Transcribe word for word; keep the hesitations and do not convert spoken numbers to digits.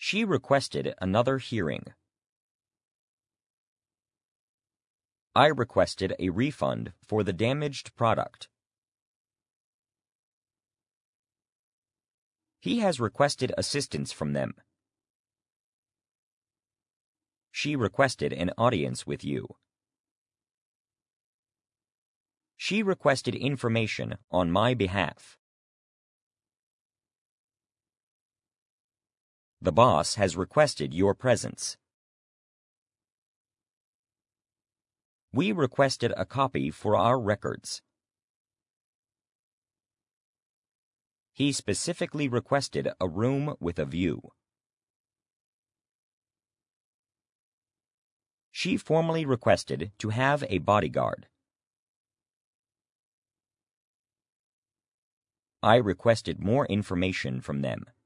She requested another hearing. I requested a refund for the damaged product. He has requested assistance from them. She requested an audience with you. She requested information on my behalf. The boss has requested your presence. We requested a copy for our records. He specifically requested a room with a view. She formally requested to have a bodyguard. I requested more information from them.